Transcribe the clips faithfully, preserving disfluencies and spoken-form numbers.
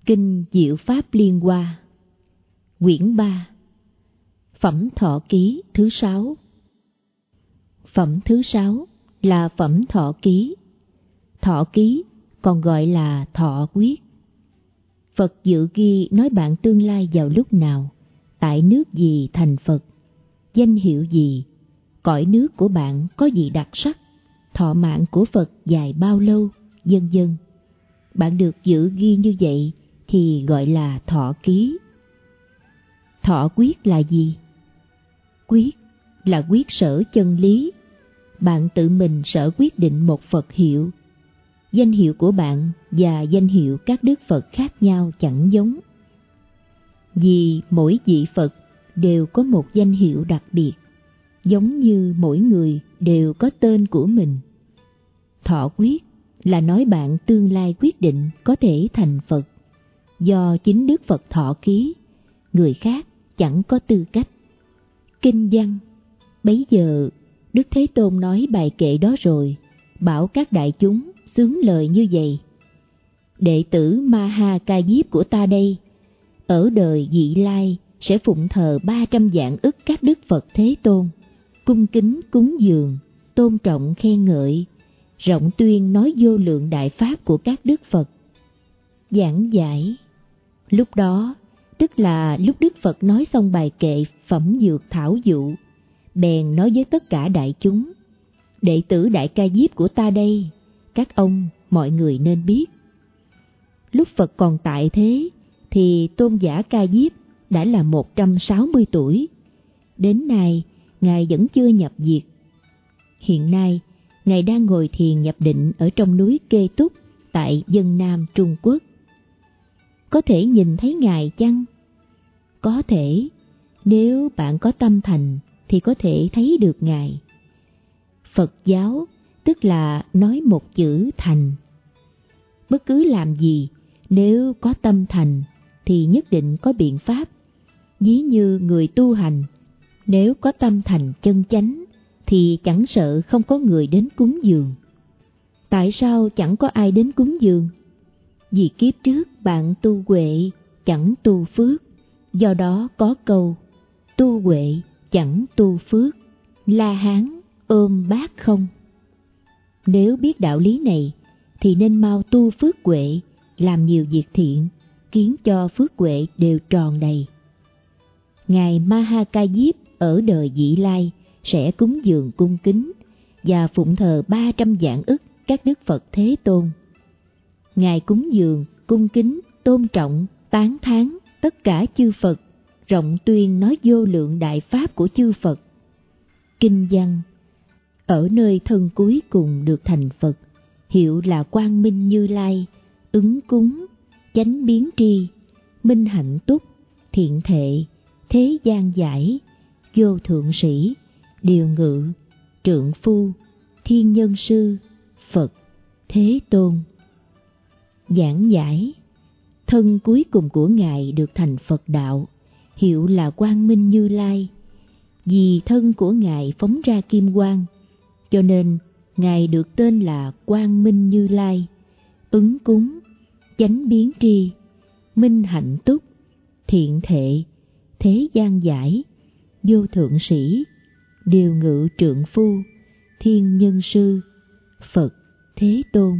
Kinh Diệu Pháp Liên Hoa, quyển ba, Phẩm Thọ Ký thứ sáu. Phẩm thứ sáu là Phẩm Thọ Ký. Thọ Ký còn gọi là Thọ Quyết. Phật dự ghi nói bạn tương lai vào lúc nào, tại nước gì thành Phật, danh hiệu gì, cõi nước của bạn có gì đặc sắc, thọ mạng của Phật dài bao lâu, vân vân. Bạn được dự ghi như vậy thì gọi là thọ ký. Thọ quyết là gì? Quyết là quyết sở chân lý. Bạn tự mình sở quyết định một Phật hiệu. Danh hiệu của bạn và danh hiệu các đức Phật khác nhau chẳng giống. Vì mỗi vị Phật đều có một danh hiệu đặc biệt, giống như mỗi người đều có tên của mình. Thọ quyết là nói bạn tương lai quyết định có thể thành Phật, do chính Đức Phật thọ ký, người khác chẳng có tư cách. Kinh văn. Bấy giờ Đức Thế Tôn nói bài kệ đó rồi, bảo các đại chúng xướng lời như vậy: đệ tử Ma Ha Ca Diếp của ta đây, ở đời vị lai sẽ phụng thờ ba trăm vạn ức các đức Phật Thế Tôn, cung kính cúng dường, tôn trọng khen ngợi, rộng tuyên nói vô lượng đại pháp của các đức Phật. Giảng giải. Lúc đó, tức là lúc Đức Phật nói xong bài kệ Phẩm Dược Thảo Dụ, bèn nói với tất cả đại chúng: đệ tử Đại Ca Diếp của ta đây, các ông mọi người nên biết. Lúc Phật còn tại thế thì tôn giả Ca Diếp đã là một trăm sáu mươi tuổi. Đến nay Ngài vẫn chưa nhập diệt. Hiện nay Ngài đang ngồi thiền nhập định ở trong núi Kê Túc tại Vân Nam Trung Quốc. Có thể nhìn thấy Ngài chăng? Có thể, nếu bạn có tâm thành thì có thể thấy được Ngài. Phật giáo tức là nói một chữ thành. Bất cứ làm gì, nếu có tâm thành thì nhất định có biện pháp. Ví như người tu hành, nếu có tâm thành chân chánh thì chẳng sợ không có người đến cúng dường. Tại sao chẳng có ai đến cúng dường? Vì kiếp trước bạn tu huệ chẳng tu phước, do đó có câu tu huệ chẳng tu phước, La Hán ôm bát không. Nếu biết đạo lý này thì nên mau tu phước huệ, làm nhiều việc thiện, khiến cho phước huệ đều tròn đầy. Ngài Ma Ha Ca Diếp ở đời vị lai sẽ cúng dường cung kính và phụng thờ ba trăm vạn ức các đức Phật Thế Tôn. Ngài cúng dường, cung kính, tôn trọng, tán thán tất cả chư Phật, rộng tuyên nói vô lượng đại pháp của chư Phật. Kinh văn. Ở nơi thân cuối cùng được thành Phật, hiệu là Quang Minh Như Lai, ứng cúng, chánh biến tri, minh hạnh túc, thiện thệ, thế gian giải, vô thượng sĩ, điều ngự, trượng phu, thiên nhân sư, Phật, Thế Tôn. Giảng giải. Thân cuối cùng của Ngài được thành Phật đạo, hiệu là Quang Minh Như Lai. Vì thân của Ngài phóng ra kim quang, cho nên Ngài được tên là Quang Minh Như Lai, ứng cúng, chánh biến tri, minh hạnh túc, thiện thệ, thế gian giải, vô thượng sĩ, điều ngự trượng phu, thiên nhân sư, Phật, Thế Tôn.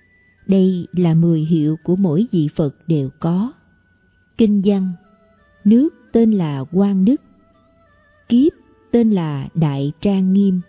Đây là mười hiệu của mỗi vị Phật đều có. Kinh văn. Nước tên là Quang Đức, kiếp tên là Đại Trang Nghiêm.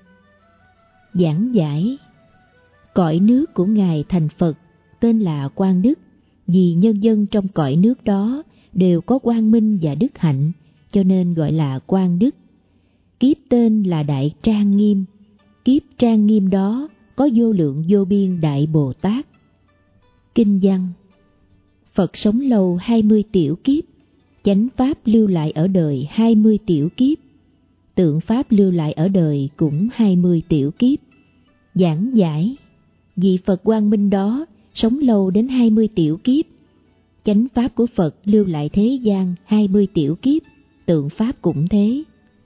Giảng giải. Cõi nước của Ngài thành Phật tên là Quang Đức, vì nhân dân trong cõi nước đó đều có quang minh và đức hạnh, cho nên gọi là Quang Đức. Kiếp tên là Đại Trang Nghiêm, kiếp trang nghiêm đó có vô lượng vô biên Đại Bồ Tát. Kinh văn. Phật sống lâu hai mươi tiểu kiếp, chánh pháp lưu lại ở đời hai mươi tiểu kiếp, tượng pháp lưu lại ở đời cũng hai mươi tiểu kiếp. Giảng giải. Vị Phật quang minh đó sống lâu đến hai mươi tiểu kiếp, chánh pháp của Phật lưu lại thế gian hai mươi tiểu kiếp, tượng pháp cũng thế.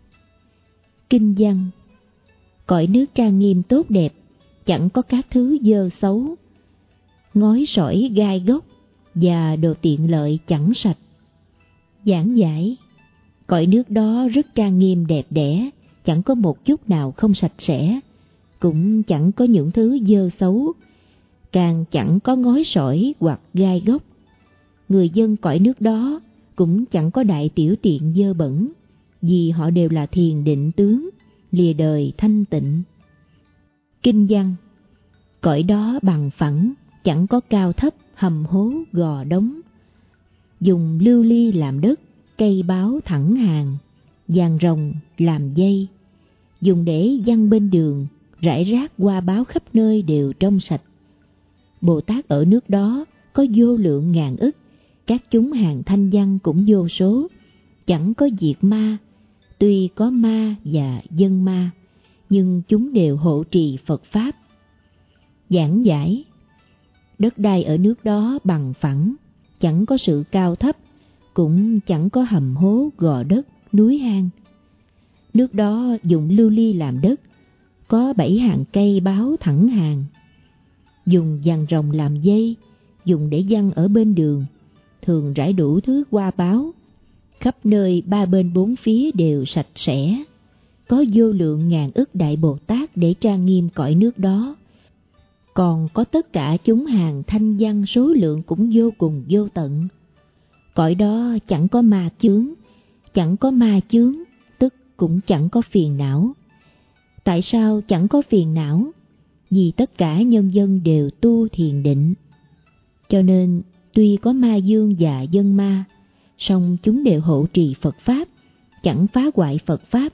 Kinh văn. Cõi nước trang nghiêm tốt đẹp, chẳng có các thứ dơ xấu, ngói sỏi gai góc, và đồ tiện lợi chẳng sạch. Giảng giải, cõi nước đó rất trang nghiêm đẹp đẽ, chẳng có một chút nào không sạch sẽ, cũng chẳng có những thứ dơ xấu, càng chẳng có ngói sỏi hoặc gai góc. Người dân cõi nước đó cũng chẳng có đại tiểu tiện dơ bẩn, vì họ đều là thiền định tướng, lìa đời thanh tịnh. Kinh văn, cõi đó bằng phẳng, chẳng có cao thấp, hầm hố, gò đống. Dùng lưu ly làm đất, cây báo thẳng hàng, vàng rồng làm dây. Dùng để giăng bên đường, rải rác hoa báo khắp nơi đều trong sạch. Bồ Tát ở nước đó có vô lượng ngàn ức, các chúng hàng thanh văn cũng vô số, chẳng có diệt ma. Tuy có ma và dân ma, nhưng chúng đều hộ trì Phật Pháp. Giảng giải, đất đai ở nước đó bằng phẳng, chẳng có sự cao thấp, cũng chẳng có hầm hố, gò đất, núi hang. Nước đó dùng lưu ly làm đất, có bảy hàng cây báo thẳng hàng. Dùng vàng rồng làm dây, dùng để giăng ở bên đường, thường rải đủ thứ hoa báo. Khắp nơi ba bên bốn phía đều sạch sẽ, có vô lượng ngàn ức đại Bồ Tát để trang nghiêm cõi nước đó. Còn có tất cả chúng hàng thanh văn số lượng cũng vô cùng vô tận. Cõi đó chẳng có ma chướng, chẳng có ma chướng, tức cũng chẳng có phiền não. Tại sao chẳng có phiền não? Vì tất cả nhân dân đều tu thiền định. Cho nên tuy có ma dương và dân ma, song chúng đều hộ trì Phật Pháp, chẳng phá hoại Phật Pháp.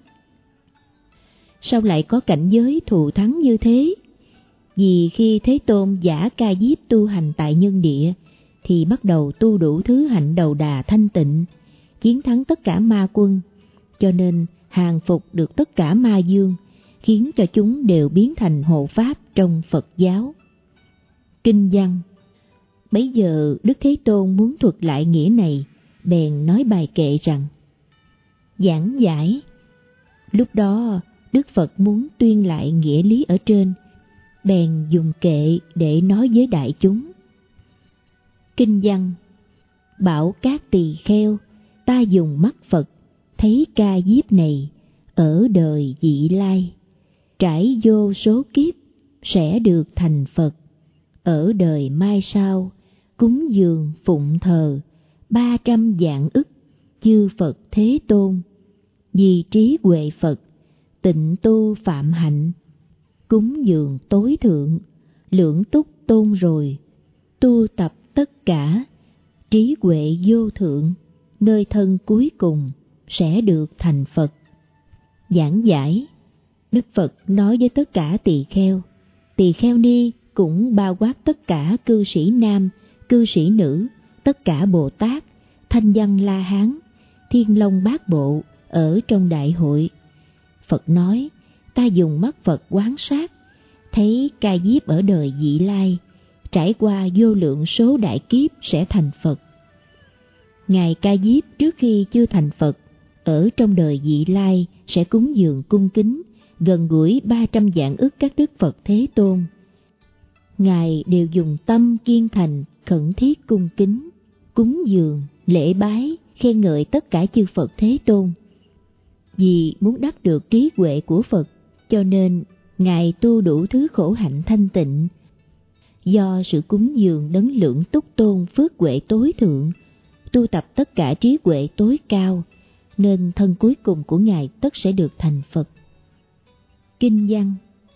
Sao lại có cảnh giới thù thắng như thế? Vì khi Thế Tôn giả Ca Diếp tu hành tại nhân địa, thì bắt đầu tu đủ thứ hạnh đầu đà thanh tịnh, chiến thắng tất cả ma quân, cho nên hàng phục được tất cả ma dương, khiến cho chúng đều biến thành hộ pháp trong Phật giáo. Kinh văn, bấy giờ Đức Thế Tôn muốn thuật lại nghĩa này, bèn nói bài kệ rằng: Giảng giải, lúc đó Đức Phật muốn tuyên lại nghĩa lý ở trên, bèn dùng kệ để nói với đại chúng. Kinh văn, bảo các tỳ kheo, ta dùng mắt Phật thấy Ca Diếp này ở đời vị lai, trải vô số kiếp sẽ được thành Phật. Ở đời mai sau cúng dường phụng thờ ba trăm vạn ức chư Phật Thế Tôn, vì trí huệ Phật tịnh tu phạm hạnh, cúng dường tối thượng lưỡng túc tôn rồi, tu tập tất cả trí huệ vô thượng, nơi thân cuối cùng sẽ được thành Phật. Giảng giải, Đức Phật nói với tất cả tỳ kheo, tỳ kheo ni cũng bao quát tất cả cư sĩ nam, cư sĩ nữ, tất cả Bồ Tát, Thanh Văn La Hán, Thiên Long Bát Bộ ở trong đại hội. Phật nói, ta dùng mắt Phật quán sát, thấy Ca Diếp ở đời vị lai, trải qua vô lượng số đại kiếp sẽ thành Phật. Ngài Ca Diếp trước khi chưa thành Phật, ở trong đời vị lai sẽ cúng dường cung kính, gần gũi ba trăm vạn ức các Đức Phật Thế Tôn. Ngài đều dùng tâm kiên thành, khẩn thiết cung kính, cúng dường, lễ bái, khen ngợi tất cả chư Phật Thế Tôn. Vì muốn đắc được trí huệ của Phật, cho nên Ngài tu đủ thứ khổ hạnh thanh tịnh. Do sự cúng dường đấng lượng túc tôn phước huệ tối thượng, tu tập tất cả trí huệ tối cao, nên thân cuối cùng của Ngài tất sẽ được thành Phật. Kinh văn,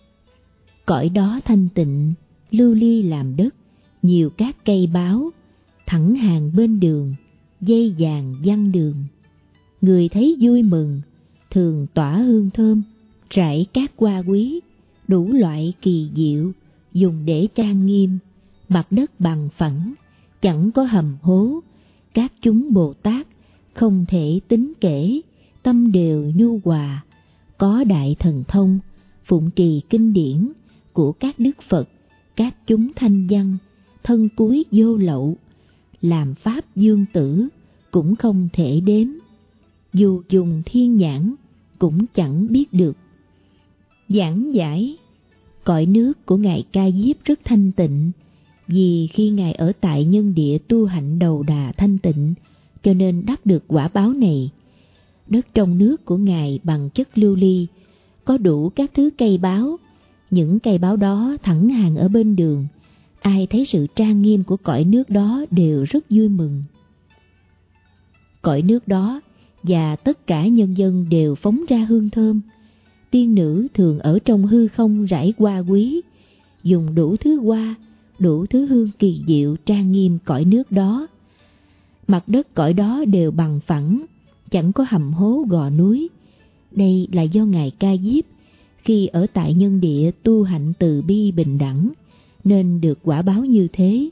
cõi đó thanh tịnh, lưu ly làm đất, nhiều các cây báo, thẳng hàng bên đường, dây vàng giăng đường. Người thấy vui mừng, thường tỏa hương thơm, rải các hoa quý, đủ loại kỳ diệu, dùng để trang nghiêm, mặt đất bằng phẳng, chẳng có hầm hố. Các chúng Bồ Tát không thể tính kể, tâm đều nhu hòa, có đại thần thông, phụng trì kinh điển của các Đức Phật, các chúng thanh văn, thân cúi vô lậu, làm pháp dương tử cũng không thể đếm, dù dùng thiên nhãn cũng chẳng biết được. Giảng giải, cõi nước của Ngài Ca Diếp rất thanh tịnh, Vì khi Ngài ở tại nhân địa tu hạnh đầu đà thanh tịnh, cho nên đắc được quả báo này. Đất trong nước của Ngài bằng chất lưu ly, có đủ các thứ cây báo. Những cây báo đó thẳng hàng ở bên đường, ai thấy sự trang nghiêm của cõi nước đó đều rất vui mừng. Cõi nước đó và tất cả nhân dân đều phóng ra hương thơm. Tiên nữ thường ở trong hư không rải hoa quý, dùng đủ thứ hoa, đủ thứ hương kỳ diệu trang nghiêm cõi nước đó. Mặt đất cõi đó đều bằng phẳng, chẳng có hầm hố gò núi. Đây là do Ngài Ca Diếp khi ở tại nhân địa tu hạnh từ bi bình đẳng, nên được quả báo như thế.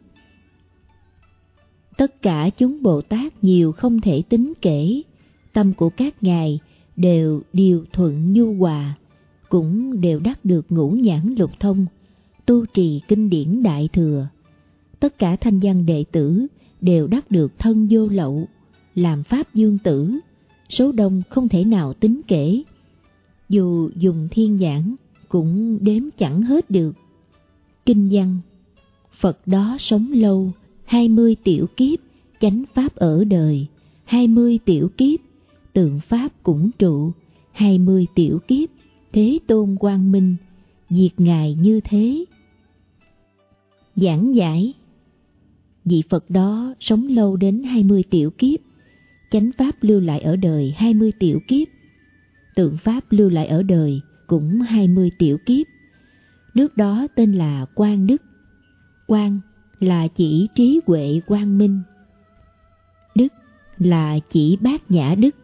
Tất cả chúng Bồ Tát nhiều không thể tính kể, tâm của các ngài đều điều thuận nhu hòa, cũng đều đắc được ngũ nhãn lục thông, tu trì kinh điển đại thừa. Tất cả thanh văn đệ tử đều đắc được thân vô lậu, làm pháp dương tử, số đông không thể nào tính kể. Dù dùng thiên nhãn cũng đếm chẳng hết được. Kinh văn: Phật đó sống lâu, hai mươi tiểu kiếp, chánh pháp ở đời, hai mươi tiểu kiếp, tượng pháp cũng trụ, hai mươi tiểu kiếp, Thế Tôn quang minh, diệt Ngài như thế. Giảng giải: vị Phật đó sống lâu đến hai mươi tiểu kiếp, chánh pháp lưu lại ở đời hai mươi tiểu kiếp, tượng pháp lưu lại ở đời cũng hai mươi tiểu kiếp. Nước đó tên là Quang Đức. Quang là chỉ trí huệ quang minh, đức là chỉ bát nhã đức.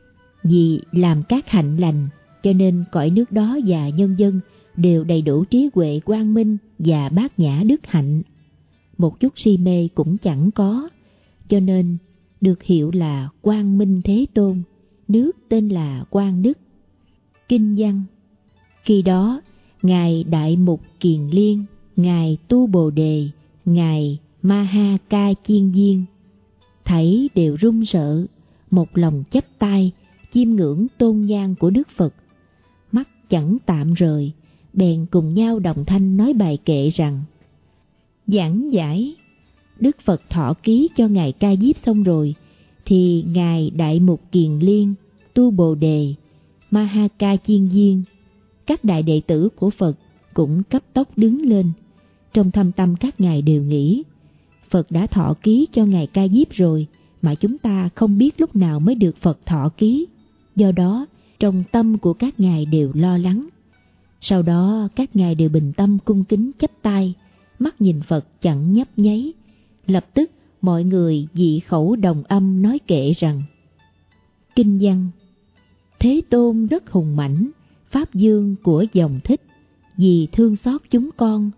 Vì làm các hạnh lành, cho nên cõi nước đó và nhân dân đều đầy đủ trí huệ quang minh và bát nhã đức hạnh. Một chút si mê cũng chẳng có, cho nên được hiệu là Quang Minh Thế Tôn, nước tên là Quang Đức. Kinh văn: khi đó Ngài Đại Mục Kiền Liên, Ngài Tu Bồ Đề, Ngài Ma Ha Ca Chiên Viên, thảy đều run sợ, một lòng chắp tay chiêm ngưỡng tôn nhang của Đức Phật, mắt chẳng tạm rời, bèn cùng nhau đồng thanh nói bài kệ rằng: giảng giải, Đức Phật thọ ký cho Ngài Ca Diếp xong rồi, thì Ngài Đại Mục Kiền Liên, Tu Bồ Đề, Ma Ha Ca Chiên Viên, các đại đệ tử của Phật cũng cấp tốc đứng lên. Trong thâm tâm các ngài đều nghĩ, Phật đã thọ ký cho Ngài Ca Diếp rồi, mà chúng ta không biết lúc nào mới được Phật thọ ký. Do đó, trong tâm của các ngài đều lo lắng. Sau đó các ngài đều bình tâm cung kính chắp tay, mắt nhìn Phật chẳng nhấp nháy. Lập tức mọi người dị khẩu đồng âm nói kệ rằng: kinh văn: Thế Tôn rất hùng mãnh, pháp dương của dòng thích, vì thương xót chúng con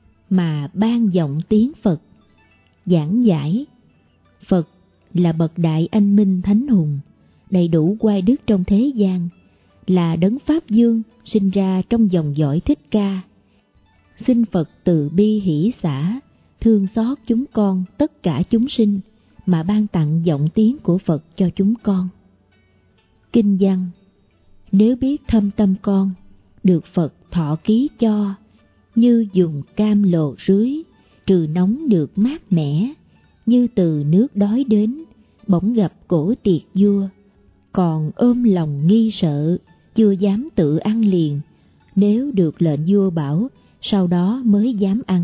mà ban giọng tiếng Phật. Giảng giải: Phật là bậc đại anh minh thánh hùng, đầy đủ oai đức trong thế gian, là đấng pháp dương sinh ra trong dòng dõi Thích Ca. Xin Phật từ bi hỷ xả, thương xót chúng con tất cả chúng sinh, mà ban tặng giọng tiếng của Phật cho chúng con. Kinh văn: nếu biết thâm tâm con, được Phật thọ ký cho, như dùng cam lồ rưới, trừ nóng được mát mẻ, như từ nước đói đến, bỗng gặp cổ tiệc vua, còn ôm lòng nghi sợ, chưa dám tự ăn liền, nếu được lệnh vua bảo, sau đó mới dám ăn.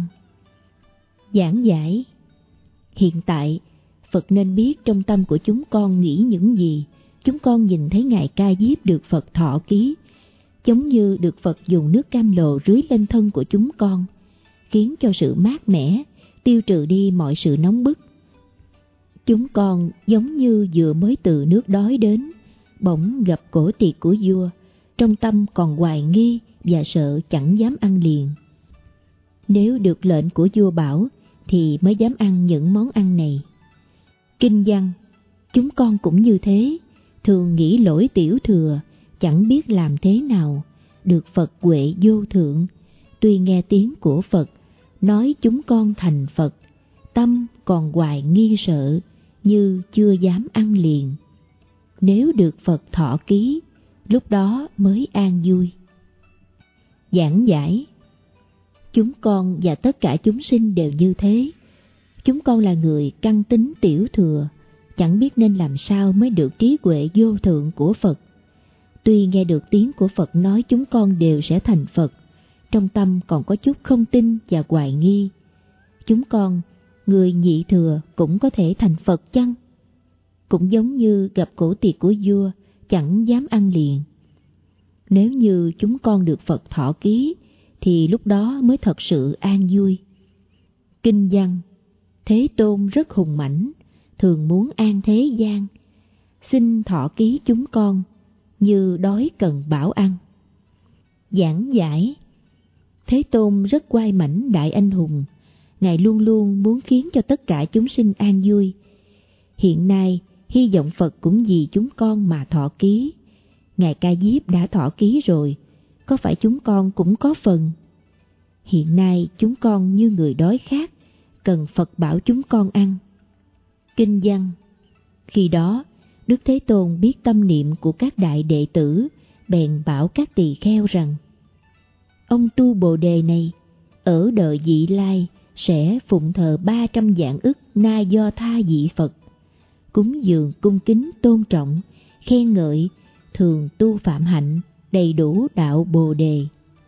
Giảng giải: hiện tại Phật nên biết trong tâm của chúng con nghĩ những gì. Chúng con nhìn thấy Ngài Ca Diếp được Phật thọ ký, giống như được Phật dùng nước cam lồ rưới lên thân của chúng con, khiến cho sự mát mẻ, tiêu trừ đi mọi sự nóng bức. Chúng con giống như vừa mới từ nước đói đến, bỗng gặp cổ tiệc của vua, trong tâm còn hoài nghi và sợ chẳng dám ăn liền. Nếu được lệnh của vua bảo thì mới dám ăn những món ăn này. Kinh văn: chúng con cũng như thế, thường nghĩ lỗi tiểu thừa, chẳng biết làm thế nào, được Phật huệ vô thượng, tuy nghe tiếng của Phật, nói chúng con thành Phật, tâm còn hoài nghi sợ, như chưa dám ăn liền. Nếu được Phật thọ ký, lúc đó mới an vui. Giảng giải: Chúng con và tất cả chúng sinh đều như thế. Chúng con là người căn tính tiểu thừa, chẳng biết nên làm sao mới được trí huệ vô thượng của Phật. Tuy nghe được tiếng của Phật nói chúng con đều sẽ thành Phật, trong tâm còn có chút không tin và hoài nghi. Chúng con, người nhị thừa cũng có thể thành Phật chăng? Cũng giống như gặp cổ tiệc của vua, chẳng dám ăn liền. Nếu như chúng con được Phật thọ ký, thì lúc đó mới thật sự an vui. Kinh văn: Thế Tôn rất hùng mãnh, thường muốn an thế gian. Xin thọ ký chúng con, như đói cần bảo ăn. Giảng giải: Thế Tôn rất oai mãnh đại anh hùng, Ngài luôn luôn muốn khiến cho tất cả chúng sinh an vui. Hiện nay, hy vọng Phật cũng vì chúng con mà thọ ký. Ngài Ca Diếp đã thọ ký rồi, có phải chúng con cũng có phần? Hiện nay chúng con như người đói khát, cần Phật bảo chúng con ăn. Kinh văn: Khi đó, Đức Thế Tôn biết tâm niệm của các đại đệ tử, bèn bảo các tỳ kheo rằng: Ông tu Bồ Đề này, ở đời vị lai sẽ phụng thờ ba trăm vạn ức Na Do Tha vị Phật, cúng dường cung kính tôn trọng, khen ngợi, thường tu phạm hạnh, đầy đủ đạo Bồ Đề.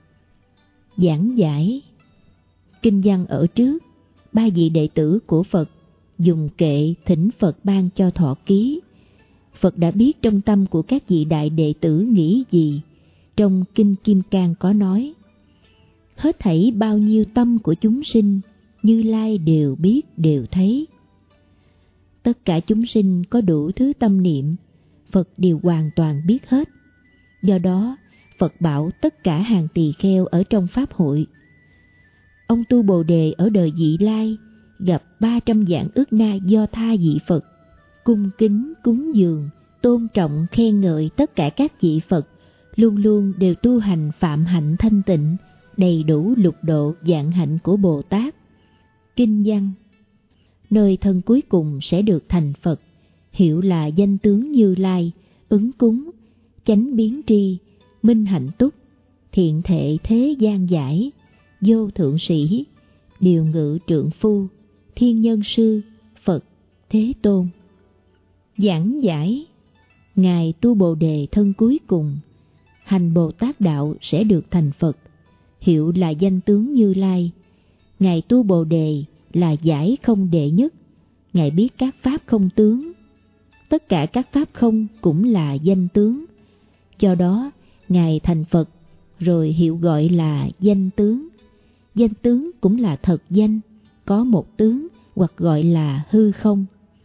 Giảng giải: Kinh văn ở trước, ba vị đệ tử của Phật dùng kệ thỉnh Phật ban cho thọ ký. Phật đã biết trong tâm của các vị đại đệ tử nghĩ gì. Trong Kinh Kim Cang có nói: Hết thảy bao nhiêu tâm của chúng sinh, Như Lai đều biết đều thấy. Tất cả chúng sinh có đủ thứ tâm niệm, Phật đều hoàn toàn biết hết. Do đó, Phật bảo tất cả hàng tỳ kheo ở trong Pháp hội: Ông tu Bồ Đề ở đời vị lai, gặp ba trăm vạn ức Na Do Tha vị Phật, cung kính cúng dường, tôn trọng khen ngợi tất cả các vị Phật, luôn luôn đều tu hành phạm hạnh thanh tịnh, đầy đủ lục độ vạn hạnh của Bồ Tát. Kinh văn: Nơi thân cuối cùng sẽ được thành Phật, hiệu là danh tướng Như Lai, ứng cúng, chánh biến tri, minh hạnh túc, thiện thệ thế gian giải, vô thượng sĩ, điều ngự trượng phu, thiên nhân sư, Phật, Thế Tôn. Giảng giải: Ngài tu Bồ Đề thân cuối cùng, hành Bồ Tát đạo sẽ được thành Phật, hiệu là danh tướng Như Lai. Ngài tu Bồ Đề là giải không đệ nhất, Ngài biết các pháp không tướng. Tất cả các pháp không cũng là danh tướng. Do đó, Ngài thành Phật, rồi hiệu gọi là danh tướng. Danh tướng cũng là thật danh, có một tướng hoặc gọi là hư không.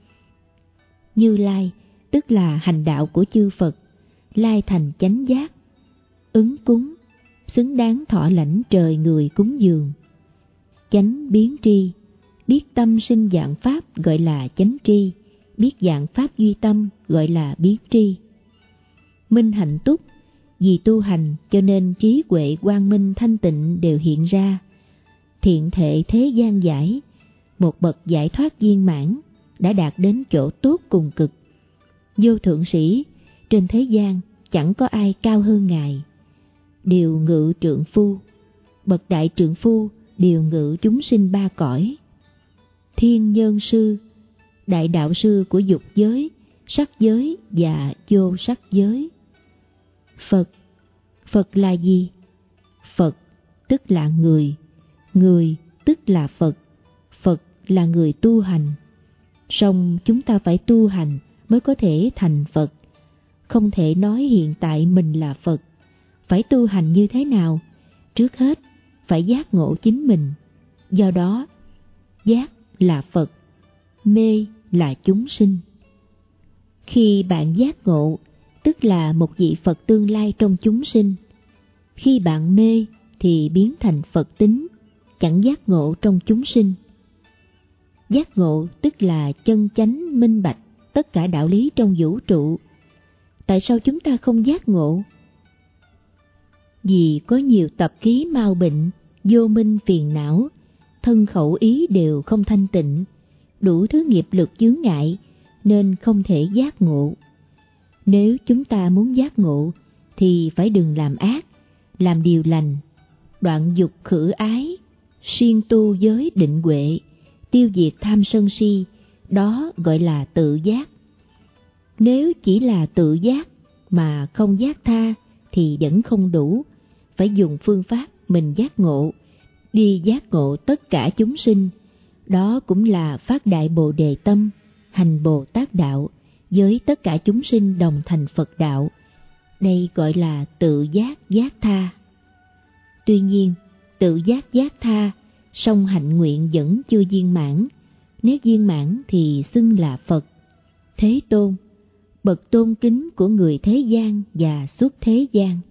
Như Lai, tức là hành đạo của chư Phật, lai thành chánh giác, ứng cúng, xứng đáng thọ lãnh trời người cúng dường. Chánh biến tri, biết tâm sinh dạng pháp gọi là chánh tri, biết dạng pháp duy tâm gọi là biến tri. Minh hạnh túc, vì tu hành cho nên trí huệ quang minh thanh tịnh đều hiện ra. Thiện thệ thế gian giải, một bậc giải thoát viên mãn, đã đạt đến chỗ tốt cùng cực. Vô thượng sĩ, trên thế gian chẳng có ai cao hơn Ngài. Điều ngự trượng phu, bậc đại trượng phu điều ngự chúng sinh ba cõi. Thiên nhân sư, đại đạo sư của dục giới, sắc giới và vô sắc giới. Phật, Phật là gì? Phật tức là người, người tức là Phật, Phật là người tu hành. Song chúng ta phải tu hành mới có thể thành Phật. Không thể nói hiện tại mình là Phật. Phải tu hành như thế nào? Trước hết, phải giác ngộ chính mình. Do đó, giác là Phật, mê là chúng sinh. Khi bạn giác ngộ, tức là một vị Phật tương lai trong chúng sinh. Khi bạn mê thì biến thành Phật tính, chẳng giác ngộ trong chúng sinh. Giác ngộ tức là chân chánh minh bạch tất cả đạo lý trong vũ trụ. Tại sao chúng ta không giác ngộ? Vì có nhiều tập khí mau bệnh, vô minh phiền não, thân khẩu ý đều không thanh tịnh, đủ thứ nghiệp lực chướng ngại nên không thể giác ngộ. Nếu chúng ta muốn giác ngộ thì phải đừng làm ác, làm điều lành, đoạn dục khử ái, siêng tu giới định huệ, tiêu diệt tham sân si, đó gọi là tự giác. Nếu chỉ là tự giác mà không giác tha thì vẫn không đủ, phải dùng phương pháp mình giác ngộ, đi giác ngộ tất cả chúng sinh. Đó cũng là phát đại Bồ Đề tâm, hành Bồ Tát đạo, với tất cả chúng sinh đồng thành Phật đạo. Đây gọi là tự giác giác tha. Tuy nhiên, tự giác giác tha, song hạnh nguyện vẫn chưa viên mãn. Nếu viên mãn thì xưng là Phật. Thế Tôn, bậc tôn kính của người thế gian và xuất thế gian.